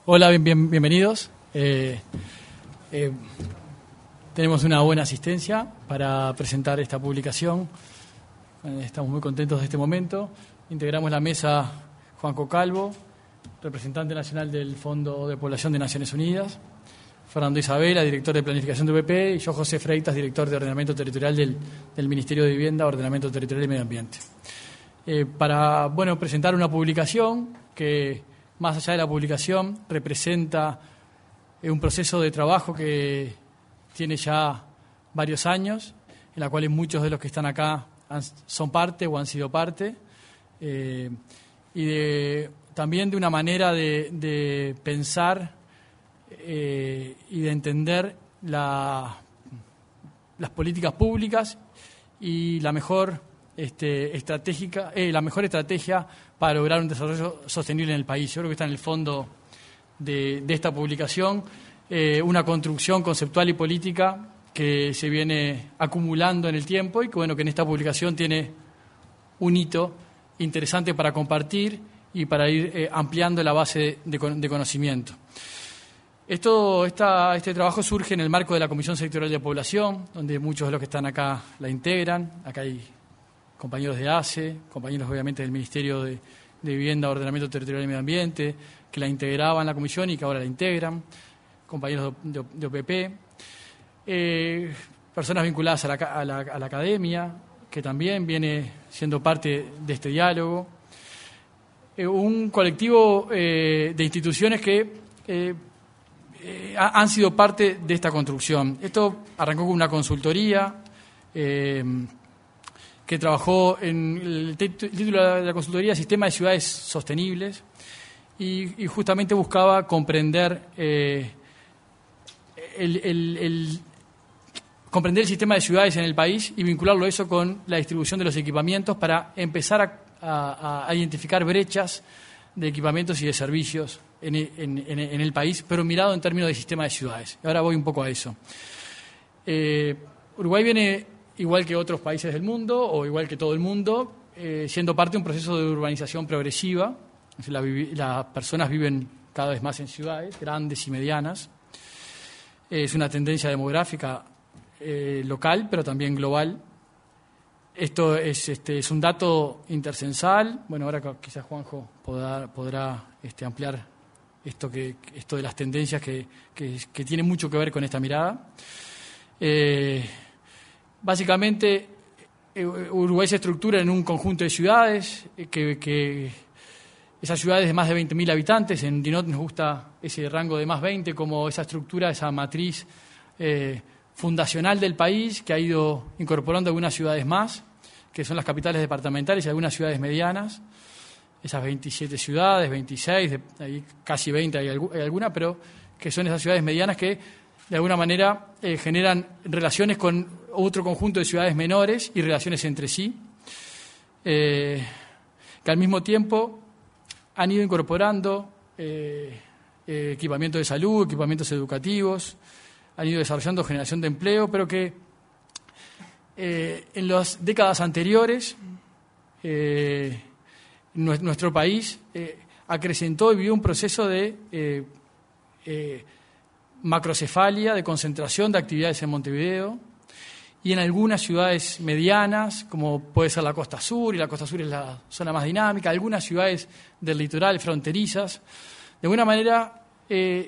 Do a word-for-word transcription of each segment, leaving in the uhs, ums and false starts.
Hola, bien, bien, bienvenidos. Eh, eh, tenemos una buena asistencia para presentar esta publicación. Eh, estamos muy contentos de este momento. Integramos la mesa Juanjo Calvo, representante nacional del Fondo de Población de Naciones Unidas, Fernando Isabela, director de Planificación de U P P, y yo, José Freitas, director de Ordenamiento Territorial del, del Ministerio de Vivienda, Ordenamiento Territorial y Medio Ambiente. Eh, para bueno, presentar una publicación que, más allá de la publicación, representa eh, un proceso de trabajo que tiene ya varios años, en la cual muchos de los que están acá han, son parte o han sido parte, eh, y de, también de una manera de, de pensar eh, y de entender la, las políticas públicas y la mejor Este, estratégica, eh, la mejor estrategia para lograr un desarrollo sostenible en el país. Yo creo que está en el fondo de, de esta publicación, eh, una construcción conceptual y política que se viene acumulando en el tiempo y que, bueno, que en esta publicación tiene un hito interesante para compartir y para ir eh, ampliando la base de, de conocimiento. Esto, esta, este trabajo surge en el marco de la Comisión Sectorial de Población, donde muchos de los que están acá la integran. Acá hay compañeros de A C E, compañeros obviamente del Ministerio de, de Vivienda, Ordenamiento Territorial y Medio Ambiente, que la integraban la comisión y que ahora la integran, compañeros de, de, de O P P, eh, personas vinculadas a la, a, la, a la academia, que también viene siendo parte de este diálogo, eh, un colectivo eh, de instituciones que eh, eh, han sido parte de esta construcción. Esto arrancó con una consultoría, eh, que trabajó en el título de la consultoría Sistema de Ciudades Sostenibles y, y justamente buscaba comprender eh, el, el, el, comprender el sistema de ciudades en el país y vincularlo eso con la distribución de los equipamientos para empezar a, a, a identificar brechas de equipamientos y de servicios en, en, en, en el país, pero mirado en términos de sistema de ciudades. Ahora voy un poco a eso. Eh, Uruguay viene, igual que otros países del mundo, o igual que todo el mundo, eh, siendo parte de un proceso de urbanización progresiva. La, las personas viven cada vez más en ciudades, grandes y medianas. Eh, es una tendencia demográfica eh, local, pero también global. Esto es, este, es un dato intercensal. Bueno, ahora quizás Juanjo podrá, podrá este, ampliar esto, que, esto de las tendencias que, que, que tiene mucho que ver con esta mirada. Eh, Básicamente, Uruguay se estructura en un conjunto de ciudades, que, que esas ciudades de más de veinte mil habitantes, en DINOT nos gusta ese rango de más veinte como esa estructura, esa matriz eh, fundacional del país, que ha ido incorporando algunas ciudades más, que son las capitales departamentales y algunas ciudades medianas, esas veintisiete ciudades, veintiséis, de, ahí casi veinte hay, hay alguna, pero que son esas ciudades medianas que de alguna manera eh, generan relaciones con otro conjunto de ciudades menores y relaciones entre sí, eh, que al mismo tiempo han ido incorporando eh, eh, equipamientos de salud, equipamientos educativos, han ido desarrollando generación de empleo, pero que eh, en las décadas anteriores eh, nuestro país eh, acrecentó y vivió un proceso de eh, eh, macrocefalia, de concentración de actividades en Montevideo y en algunas ciudades medianas, como puede ser la Costa Sur, y la Costa Sur es la zona más dinámica, algunas ciudades del litoral fronterizas. De alguna manera eh,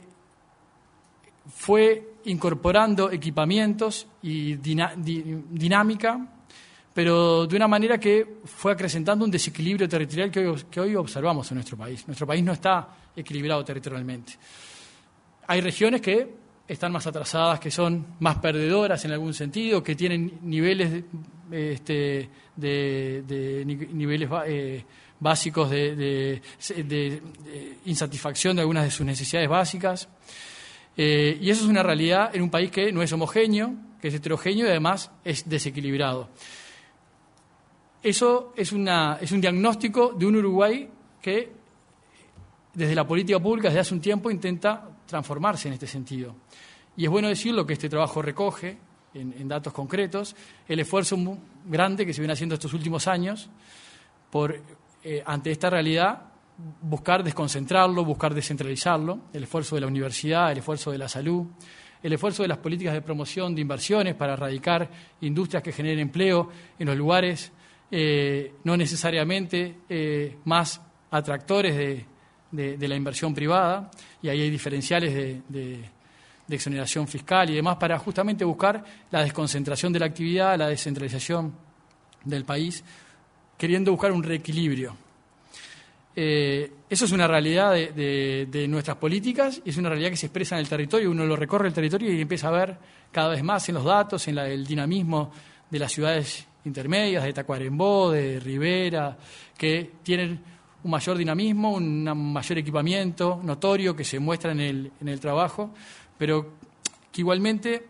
fue incorporando equipamientos y dina, di, dinámica, pero de una manera que fue acrecentando un desequilibrio territorial que hoy, que hoy observamos en nuestro país. Nuestro país no está equilibrado territorialmente. Hay regiones que están más atrasadas, que son más perdedoras en algún sentido, que tienen niveles este, de, de niveles eh, básicos de, de, de, de insatisfacción de algunas de sus necesidades básicas. Eh, y eso es una realidad en un país que no es homogéneo, que es heterogéneo y además es desequilibrado. Eso es, una, es un diagnóstico de un Uruguay que desde la política pública desde hace un tiempo intenta transformarse en este sentido. Y es bueno decirlo que este trabajo recoge, en, en datos concretos, el esfuerzo muy grande que se viene haciendo estos últimos años por, eh, ante esta realidad, buscar desconcentrarlo, buscar descentralizarlo, el esfuerzo de la universidad, el esfuerzo de la salud, el esfuerzo de las políticas de promoción de inversiones para erradicar industrias que generen empleo en los lugares eh, no necesariamente eh, más atractores de, de, de la inversión privada, y ahí hay diferenciales de, de, de exoneración fiscal y demás para justamente buscar la desconcentración de la actividad, la descentralización del país, queriendo buscar un reequilibrio. Eh, eso es una realidad de, de, de nuestras políticas y es una realidad que se expresa en el territorio. Uno lo recorre el territorio y empieza a ver cada vez más en los datos, en la, el dinamismo de las ciudades intermedias, de Tacuarembó, de Rivera, que tienen un mayor dinamismo, un mayor equipamiento notorio que se muestra en el, en el trabajo, pero que igualmente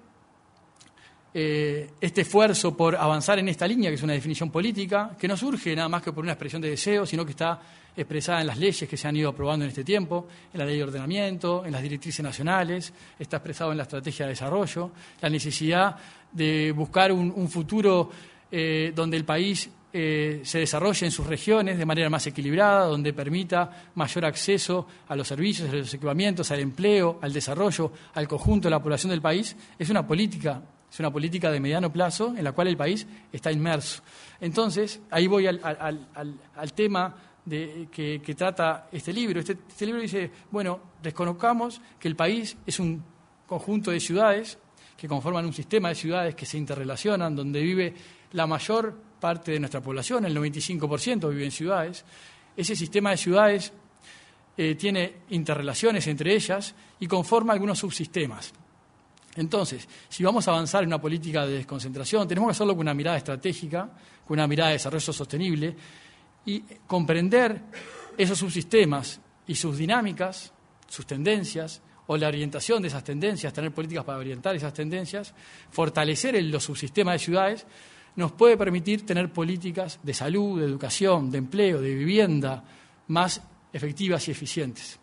eh, este esfuerzo por avanzar en esta línea, que es una definición política, que no surge nada más que por una expresión de deseo, sino que está expresada en las leyes que se han ido aprobando en este tiempo, en la ley de ordenamiento, en las directrices nacionales, está expresado en la estrategia de desarrollo, la necesidad de buscar un, un futuro eh, donde el país eh, se desarrolle en sus regiones de manera más equilibrada, donde permita mayor acceso a los servicios, a los equipamientos, al empleo, al desarrollo, al conjunto de la población del país, es una política, es una política de mediano plazo en la cual el país está inmerso. Entonces, ahí voy al, al, al, al tema De, que, que trata este libro. Este, este libro dice, bueno, desconozcamos que el país es un conjunto de ciudades que conforman un sistema de ciudades que se interrelacionan, donde vive la mayor parte de nuestra población, el noventa y cinco por ciento vive en ciudades. Ese sistema de ciudades eh, tiene interrelaciones entre ellas y conforma algunos subsistemas. Entonces, si vamos a avanzar en una política de desconcentración, tenemos que hacerlo con una mirada estratégica, con una mirada de desarrollo sostenible, y comprender esos subsistemas y sus dinámicas, sus tendencias, o la orientación de esas tendencias, tener políticas para orientar esas tendencias, fortalecer el, los subsistemas de ciudades, nos puede permitir tener políticas de salud, de educación, de empleo, de vivienda, más efectivas y eficientes.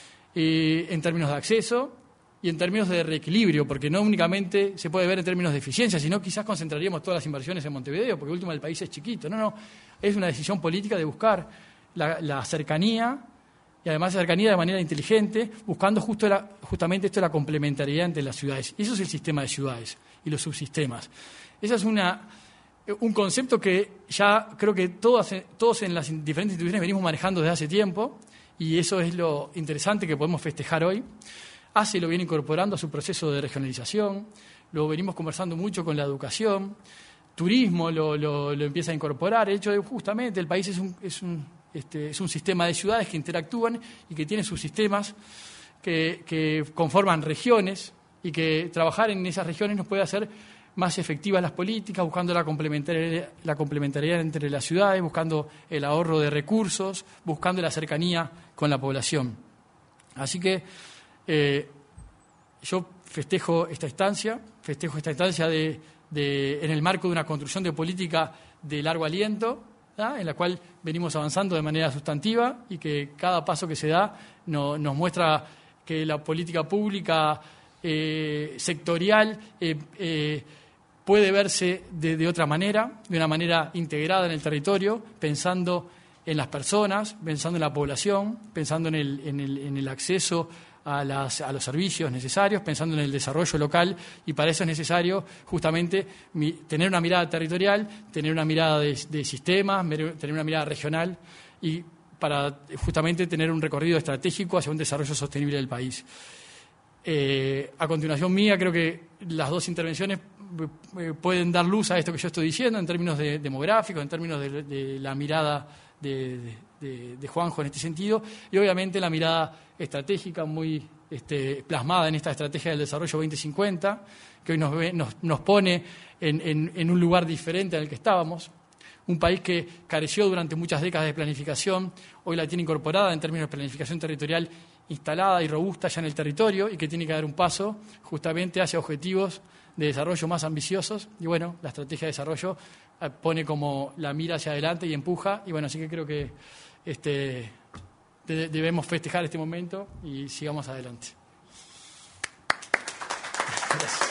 Eh, en términos de acceso y en términos de reequilibrio, porque no únicamente se puede ver en términos de eficiencia, sino quizás concentraríamos todas las inversiones en Montevideo, porque último el país es chiquito. No, no, es una decisión política de buscar la, la cercanía, y además la cercanía de manera inteligente, buscando justo la, justamente esto de la complementariedad entre las ciudades. Y eso es el sistema de ciudades y los subsistemas. Ese es una, un concepto que ya creo que todos, todos en las diferentes instituciones venimos manejando desde hace tiempo, y eso es lo interesante que podemos festejar hoy. A C E lo viene incorporando a su proceso de regionalización, lo venimos conversando mucho con la educación, turismo lo, lo, lo empieza a incorporar, el hecho de justamente el país es un, es, un, este, es un sistema de ciudades que interactúan y que tienen sus sistemas que, que conforman regiones, y que trabajar en esas regiones nos puede hacer más efectivas las políticas, buscando la complementariedad, la complementariedad entre las ciudades, buscando el ahorro de recursos, buscando la cercanía con la población. Así que Eh, yo festejo esta instancia, festejo esta instancia de, de, en el marco de una construcción de política de largo aliento, ¿tá? En la cual venimos avanzando de manera sustantiva, y que cada paso que se da no, nos muestra que la política pública eh, sectorial eh, eh, puede verse de, de otra manera, de una manera integrada en el territorio, pensando en las personas, pensando en la población, pensando en el, en el, en el acceso A, las, a los servicios necesarios, pensando en el desarrollo local, y para eso es necesario justamente mi, tener una mirada territorial, tener una mirada de, de sistemas, tener una mirada regional, y para justamente tener un recorrido estratégico hacia un desarrollo sostenible del país. Eh, a continuación mía, creo que las dos intervenciones eh, pueden dar luz a esto que yo estoy diciendo en términos de, demográficos, en términos de, de la mirada de, de, de, de Juanjo en este sentido, y obviamente la mirada estratégica muy este, plasmada en esta estrategia del desarrollo veinte cincuenta, que hoy nos, ve, nos, nos pone en, en, en un lugar diferente al que estábamos. Un país que careció durante muchas décadas de planificación, hoy la tiene incorporada en términos de planificación territorial instalada y robusta ya en el territorio, y que tiene que dar un paso justamente hacia objetivos de desarrollo más ambiciosos. Y bueno, la estrategia de desarrollo pone como la mira hacia adelante y empuja, y bueno, así que creo que este, de, debemos festejar este momento y sigamos adelante. Gracias.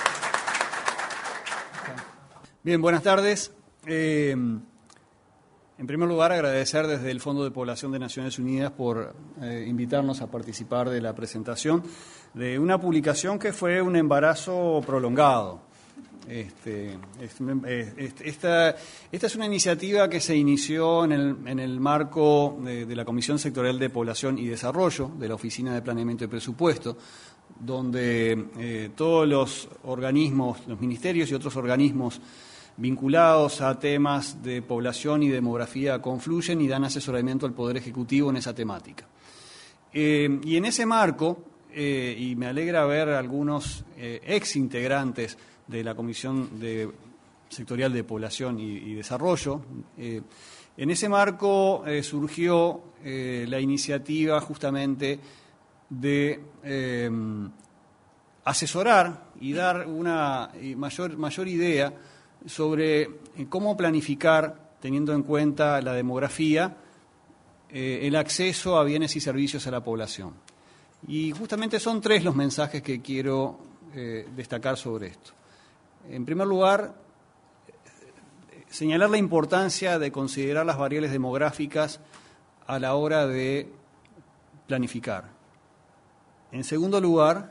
Bien, buenas tardes. Eh, En primer lugar, agradecer desde el Fondo de Población de Naciones Unidas por eh, invitarnos a participar de la presentación de una publicación que fue un embarazo prolongado. Este, esta, esta es una iniciativa que se inició en el, en el marco de, de la Comisión Sectorial de Población y Desarrollo de la Oficina de Planeamiento y Presupuesto, donde eh, todos los organismos, los ministerios y otros organismos vinculados a temas de población y demografía confluyen y dan asesoramiento al Poder Ejecutivo en esa temática. Eh, y en ese marco, eh, y me alegra ver algunos eh, ex integrantes de la Comisión de, Sectorial de Población y, y Desarrollo, eh, en ese marco eh, surgió eh, la iniciativa justamente de eh, asesorar y dar una mayor, mayor idea sobre cómo planificar, teniendo en cuenta la demografía, eh, el acceso a bienes y servicios a la población. Y justamente son tres los mensajes que quiero eh, destacar sobre esto. En primer lugar, señalar la importancia de considerar las variables demográficas a la hora de planificar. En segundo lugar,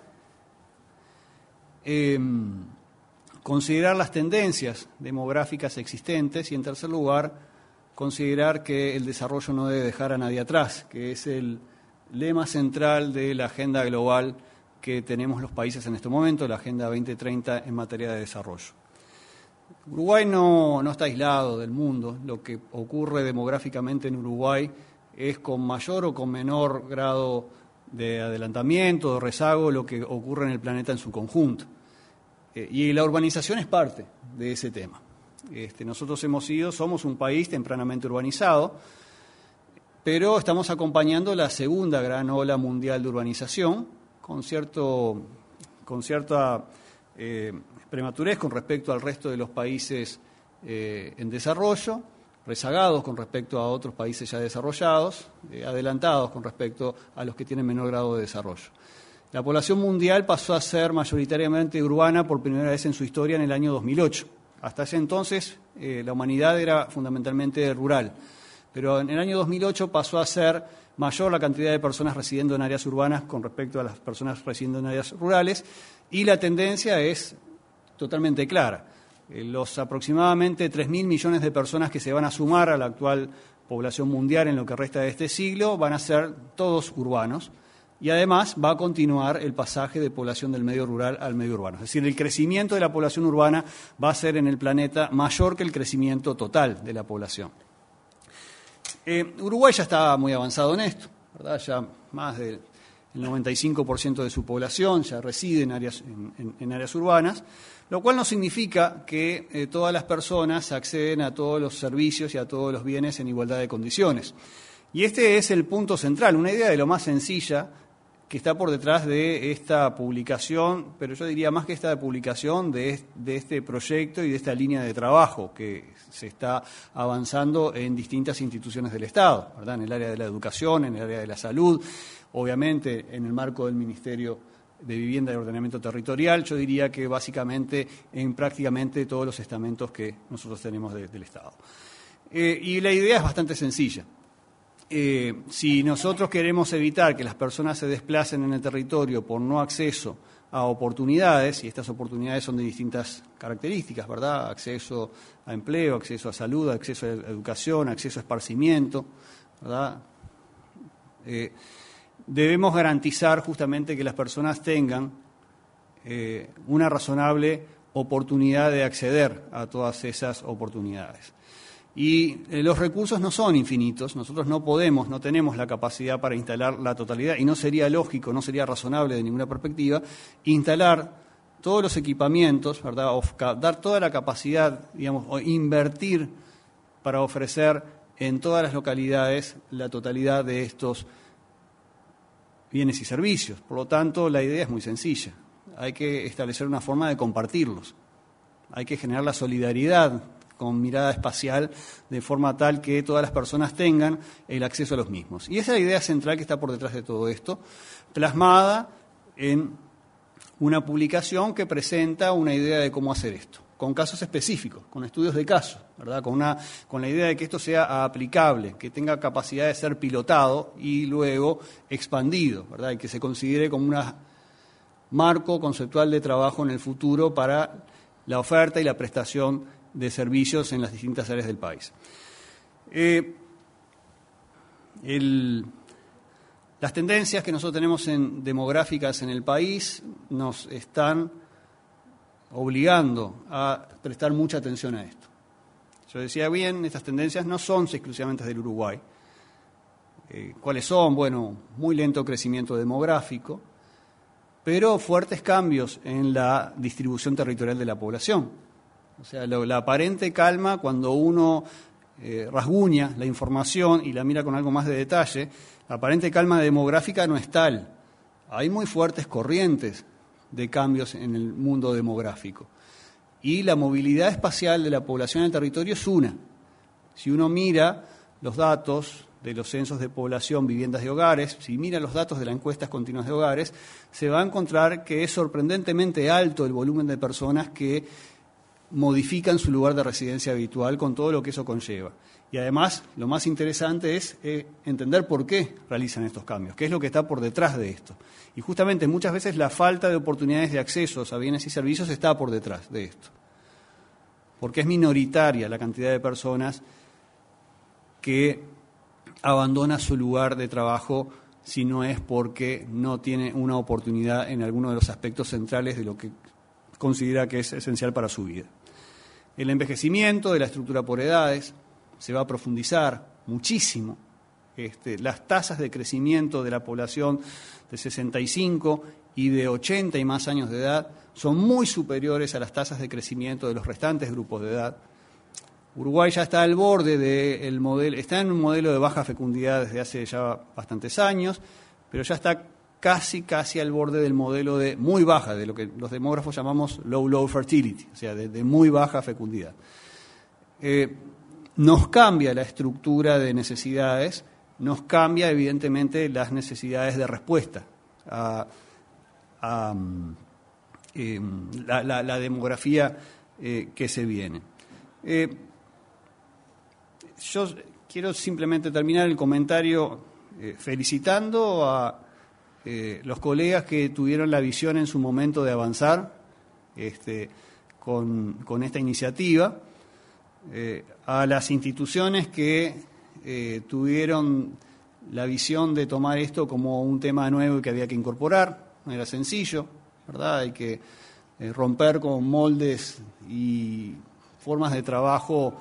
eh, considerar las tendencias demográficas existentes y, en tercer lugar, considerar que el desarrollo no debe dejar a nadie atrás, que es el lema central de la agenda global que tenemos los países en este momento, la Agenda veinte treinta en materia de desarrollo. Uruguay no, no está aislado del mundo. Lo que ocurre demográficamente en Uruguay es con mayor o con menor grado de adelantamiento, de rezago, lo que ocurre en el planeta en su conjunto. Y la urbanización es parte de ese tema. Este, nosotros hemos sido, somos un país tempranamente urbanizado, pero estamos acompañando la segunda gran ola mundial de urbanización, con, cierto, con cierta eh, prematurez con respecto al resto de los países eh, en desarrollo, rezagados con respecto a otros países ya desarrollados, eh, adelantados con respecto a los que tienen menor grado de desarrollo. La población mundial pasó a ser mayoritariamente urbana por primera vez en su historia en el año dos mil ocho. Hasta ese entonces eh, la humanidad era fundamentalmente rural, pero en el año dos mil ocho pasó a ser mayor la cantidad de personas residiendo en áreas urbanas con respecto a las personas residiendo en áreas rurales, y la tendencia es totalmente clara. Eh, los aproximadamente tres mil millones de personas que se van a sumar a la actual población mundial en lo que resta de este siglo van a ser todos urbanos. Y además va a continuar el pasaje de población del medio rural al medio urbano. Es decir, el crecimiento de la población urbana va a ser en el planeta mayor que el crecimiento total de la población. Eh, Uruguay ya está muy avanzado en esto, ¿verdad? Ya más del noventa y cinco por ciento de su población ya reside en áreas, en, en, en áreas urbanas, lo cual no significa que eh, todas las personas acceden a todos los servicios y a todos los bienes en igualdad de condiciones. Y este es el punto central, una idea de lo más sencilla que está por detrás de esta publicación, pero yo diría más que esta publicación, de, de este proyecto y de esta línea de trabajo que se está avanzando en distintas instituciones del Estado, ¿verdad? En el área de la educación, en el área de la salud, obviamente en el marco del Ministerio de Vivienda y Ordenamiento Territorial, yo diría que básicamente en prácticamente todos los estamentos que nosotros tenemos de, del Estado. Eh, y la idea es bastante sencilla. Eh, si nosotros queremos evitar que las personas se desplacen en el territorio por no acceso a oportunidades, y estas oportunidades son de distintas características, ¿verdad? Acceso a empleo, acceso a salud, acceso a educación, acceso a esparcimiento, ¿verdad? Eh, debemos garantizar justamente que las personas tengan eh, una razonable oportunidad de acceder a todas esas oportunidades. Y eh, los recursos no son infinitos, nosotros no podemos, no tenemos la capacidad para instalar la totalidad, y no sería lógico, no sería razonable de ninguna perspectiva, instalar todos los equipamientos, ¿verdad? O dar toda la capacidad, digamos, o invertir para ofrecer en todas las localidades la totalidad de estos bienes y servicios. Por lo tanto, la idea es muy sencilla. Hay que establecer una forma de compartirlos. Hay que generar la solidaridad con mirada espacial, de forma tal que todas las personas tengan el acceso a los mismos. Y esa es la idea central que está por detrás de todo esto, plasmada en una publicación que presenta una idea de cómo hacer esto. con casos específicos, con estudios de caso, ¿verdad? Con, una, con la idea de que esto sea aplicable, que tenga capacidad de ser pilotado y luego expandido, ¿verdad? Y que se considere como un marco conceptual de trabajo en el futuro para la oferta y la prestación de servicios en las distintas áreas del país. Eh, el, las tendencias que nosotros tenemos en demográficas en el país nos están obligando a prestar mucha atención a esto. Yo decía bien, estas tendencias no son exclusivamente del Uruguay. Eh, ¿Cuáles son? Bueno, muy lento crecimiento demográfico, pero fuertes cambios en la distribución territorial de la población. O sea, lo, la aparente calma, cuando uno eh, rasguña la información y la mira con algo más de detalle, la aparente calma demográfica no es tal. Hay muy fuertes corrientes de cambios en el mundo demográfico. Y la movilidad espacial de la población en el territorio es una. Si uno mira los datos de los censos de población, viviendas y hogares, si mira los datos de las encuestas continuas de hogares, se va a encontrar que es sorprendentemente alto el volumen de personas que modifican su lugar de residencia habitual con todo lo que eso conlleva. Y además, lo más interesante es eh, entender por qué realizan estos cambios, qué es lo que está por detrás de esto. Y justamente muchas veces la falta de oportunidades de acceso a bienes y servicios está por detrás de esto. Porque es minoritaria la cantidad de personas que abandona su lugar de trabajo si no es porque no tiene una oportunidad en alguno de los aspectos centrales de lo que considera que es esencial para su vida. El envejecimiento de la estructura por edades se va a profundizar muchísimo. Este, las tasas de crecimiento de la población de sesenta y cinco y de ochenta y más años de edad son muy superiores a las tasas de crecimiento de los restantes grupos de edad. Uruguay ya está al borde del modelo, está en un modelo de baja fecundidad desde hace ya bastantes años, pero ya está casi, casi al borde del modelo de muy baja, de lo que los demógrafos llamamos low, low fertility, o sea, de, de muy baja fecundidad. Eh, nos cambia la estructura de necesidades, nos cambia evidentemente las necesidades de respuesta a, a eh, la, la, la demografía eh, que se viene. Eh, yo quiero simplemente terminar el comentario eh, felicitando a eh, los colegas que tuvieron la visión en su momento de avanzar este, con, con esta iniciativa, eh, a las instituciones que eh, tuvieron la visión de tomar esto como un tema nuevo y que había que incorporar. No era sencillo, ¿verdad? Hay que eh, romper con moldes y formas de trabajo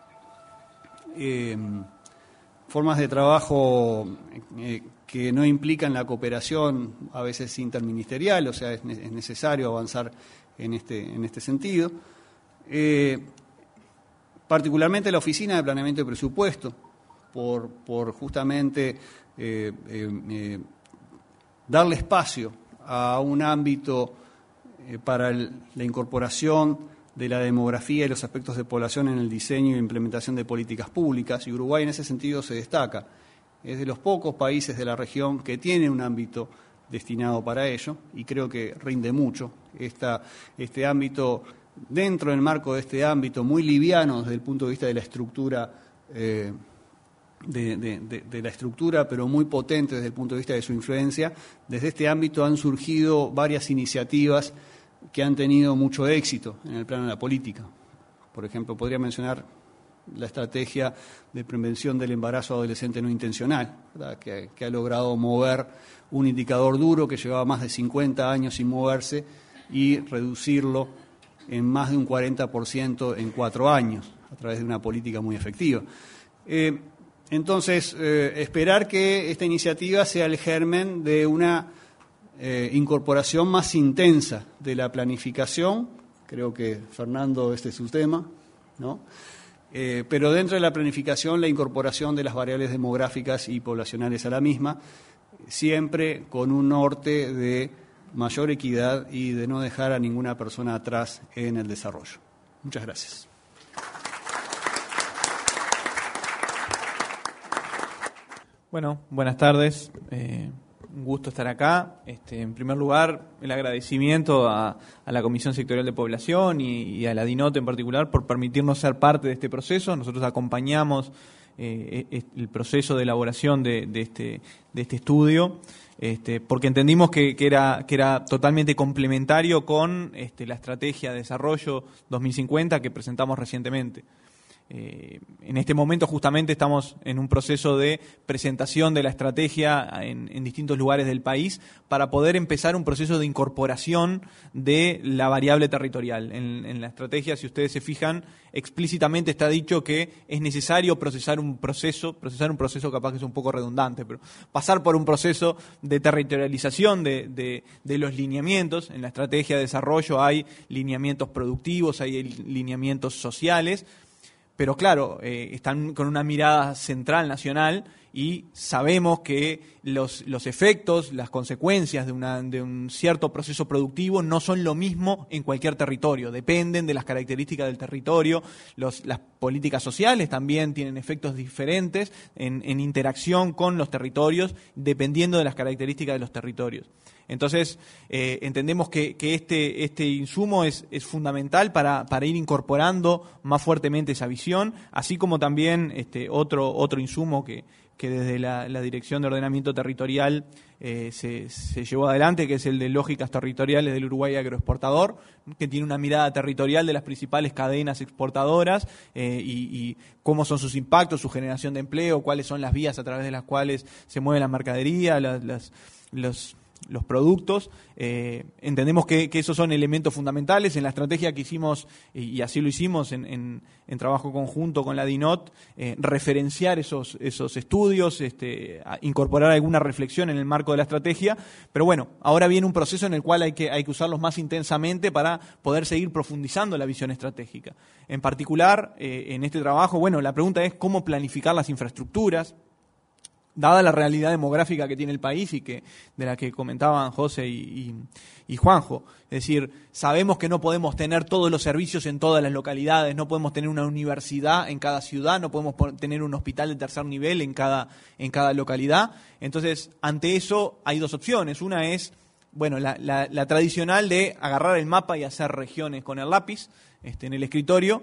eh, formas de trabajo eh, que no implican la cooperación a veces interministerial, o sea, es, ne- es necesario avanzar en este, en este sentido. Eh, particularmente la Oficina de Planeamiento y Presupuesto, por, por justamente eh, eh, eh, darle espacio a un ámbito eh, para el, la incorporación de la demografía y los aspectos de población en el diseño e implementación de políticas públicas, y Uruguay en ese sentido se destaca. Es de los pocos países de la región que tiene un ámbito destinado para ello, y creo que rinde mucho. Esta, este ámbito, dentro del marco de este ámbito, muy liviano desde el punto de vista de la estructura, eh, de, de, de, de la estructura, pero muy potente desde el punto de vista de su influencia, desde este ámbito han surgido varias iniciativas que han tenido mucho éxito en el plano de la política. Por ejemplo, podría mencionar la estrategia de prevención del embarazo adolescente no intencional, ¿verdad? Que, que ha logrado mover un indicador duro que llevaba más de cincuenta años sin moverse y reducirlo en más de un cuarenta por ciento en cuatro años, a través de una política muy efectiva. Eh, entonces, eh, esperar que esta iniciativa sea el germen de una Eh, incorporación más intensa de la planificación, creo que Fernando este es su tema, ¿no? Eh, pero dentro de la planificación la incorporación de las variables demográficas y poblacionales a la misma, siempre con un norte de mayor equidad y de no dejar a ninguna persona atrás en el desarrollo. Muchas gracias. Bueno, buenas tardes. Eh... un gusto estar acá. Este, en primer lugar, el agradecimiento a, a la Comisión Sectorial de Población y, y a la DINOT en particular por permitirnos ser parte de este proceso. Nosotros acompañamos eh, el proceso de elaboración de, de, este, de este estudio, este, porque entendimos que, que, era, que era totalmente complementario con este, la Estrategia de Desarrollo dos mil cincuenta que presentamos recientemente. Eh, en este momento justamente estamos en un proceso de presentación de la estrategia en, en distintos lugares del país para poder empezar un proceso de incorporación de la variable territorial. En, en la estrategia, si ustedes se fijan, explícitamente está dicho que es necesario procesar un proceso, procesar un proceso capaz que es un poco redundante, pero pasar por un proceso de territorialización de, de, de los lineamientos. En la estrategia de desarrollo hay lineamientos productivos, hay lineamientos sociales, pero claro, eh, están con una mirada central nacional y sabemos que los, los efectos, las consecuencias de, una, de un cierto proceso productivo no son lo mismo en cualquier territorio, dependen de las características del territorio. Los, las políticas sociales también tienen efectos diferentes en, en interacción con los territorios, dependiendo de las características de los territorios. Entonces, eh, entendemos que, que este, este insumo es, es fundamental para, para ir incorporando más fuertemente esa visión, así como también este, otro, otro insumo que, que desde la, la Dirección de Ordenamiento Territorial eh, se, se llevó adelante, que es el de Lógicas Territoriales del Uruguay Agroexportador, que tiene una mirada territorial de las principales cadenas exportadoras eh, y, y cómo son sus impactos, su generación de empleo, cuáles son las vías a través de las cuales se mueve la mercadería, las, las, los... los productos. Eh, entendemos que, que esos son elementos fundamentales. En la estrategia que hicimos, y así lo hicimos en, en, en trabajo conjunto con la DINOT, eh, referenciar esos, esos estudios, este, incorporar alguna reflexión en el marco de la estrategia, pero bueno, ahora viene un proceso en el cual hay que, hay que usarlos más intensamente para poder seguir profundizando la visión estratégica. En particular, eh, en este trabajo, bueno, la pregunta es cómo planificar las infraestructuras, dada la realidad demográfica que tiene el país y que de la que comentaban José y, y, y Juanjo. Es decir, sabemos que no podemos tener todos los servicios en todas las localidades, no podemos tener una universidad en cada ciudad, no podemos tener un hospital de tercer nivel en cada, en cada localidad. Entonces, ante eso hay dos opciones. Una es, bueno, la, la, la tradicional de agarrar el mapa y hacer regiones con el lápiz este, en el escritorio.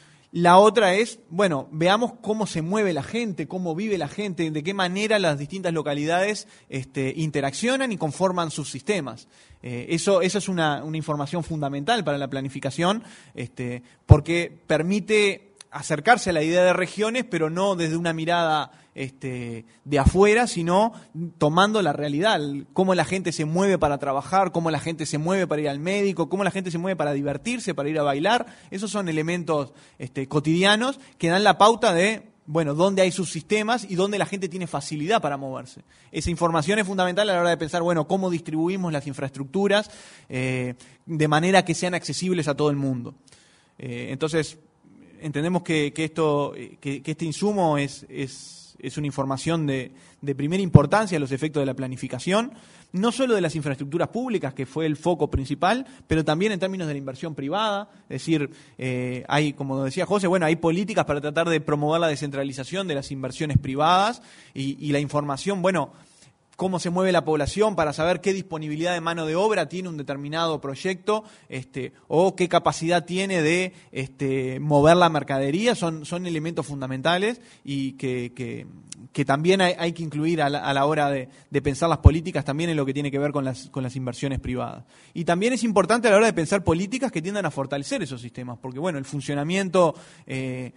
La otra es, bueno, veamos cómo se mueve la gente, cómo vive la gente, de qué manera las distintas localidades este, interaccionan y conforman sus sistemas. Eh, eso, eso es una, una información fundamental para la planificación, este, porque permite acercarse a la idea de regiones, pero no desde una mirada este, de afuera, sino tomando la realidad, cómo la gente se mueve para trabajar, cómo la gente se mueve para ir al médico, cómo la gente se mueve para divertirse, para ir a bailar. Esos son elementos este, cotidianos que dan la pauta de, bueno, dónde hay sus sistemas y dónde la gente tiene facilidad para moverse. Esa información es fundamental a la hora de pensar, bueno, cómo distribuimos las infraestructuras eh, de manera que sean accesibles a todo el mundo. Eh, entonces, entendemos que, que, esto, que, que este insumo es, es, es una información de, de primera importancia a los efectos de la planificación, no solo de las infraestructuras públicas, que fue el foco principal, pero también en términos de la inversión privada. Es decir, eh, hay, como decía José, bueno, hay políticas para tratar de promover la descentralización de las inversiones privadas y, y la información, bueno, cómo se mueve la población para saber qué disponibilidad de mano de obra tiene un determinado proyecto este, o qué capacidad tiene de este, mover la mercadería, son, son elementos fundamentales y que, que, que también hay, hay que incluir a la, a la hora de, de pensar las políticas también en lo que tiene que ver con las, con las inversiones privadas. Y también es importante a la hora de pensar políticas que tiendan a fortalecer esos sistemas, porque bueno, el funcionamiento eh,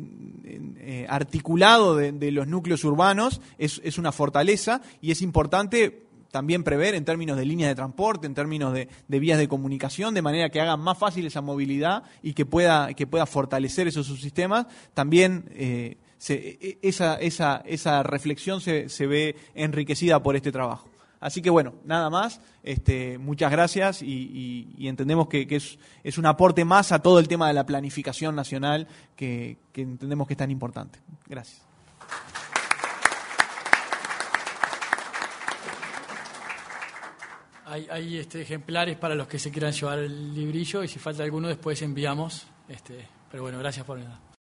eh, articulado de, de los núcleos urbanos es, es una fortaleza y es importante importante también prever en términos de líneas de transporte, en términos de, de vías de comunicación, de manera que hagan más fácil esa movilidad y que pueda, que pueda fortalecer esos subsistemas. También eh, se, esa, esa, esa reflexión se, se ve enriquecida por este trabajo. Así que bueno, nada más, este, muchas gracias y, y, y entendemos que, que es, es un aporte más a todo el tema de la planificación nacional que, que entendemos que es tan importante. Gracias. Hay, hay este, ejemplares para los que se quieran llevar el librillo y si falta alguno después enviamos. Este, pero bueno, gracias por nada.